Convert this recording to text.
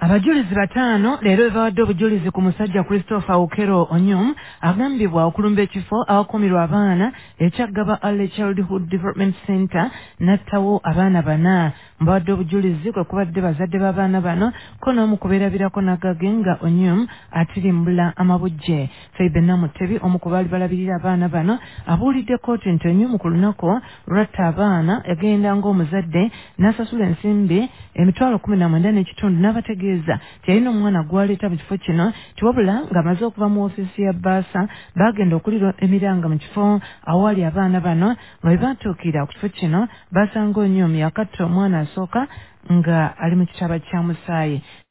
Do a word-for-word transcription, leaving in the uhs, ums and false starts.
Abajulizi bataano leero bawadde obujulizi ku musajja Christopher Okero Onyum agambibwa okulumba ekifo awakuumirwa abaana ekyaggaba Early Childhood Development Center n'attawo abaana bana. Bawadde obujulizi kwe kubadde bazadde b'abaana bano ko n'omu kubeerabirako n'agage nga Onyum atirimbula amabujje. Feibe Namutebi omu ku baali balabirira abaana bano abuulidde kkooti nti Onyum ku lunaku lwatta abaana yagenda ng'omuzadde n'asasula ensimbi emitwalo kumi na mwenda n'ekitundu n'abategeeza tiyalina omwana gw'aleeta mu kifo kino tiwabula ng'amaze okuva mu ofiisi ya bbaasa baagenda okulira emiranga mu kifo awali abaana bano nga bwe baatuukira ku kifo kino basanga Onyum yakatta omwana asooka nga ali mu kitaba kya musaayi.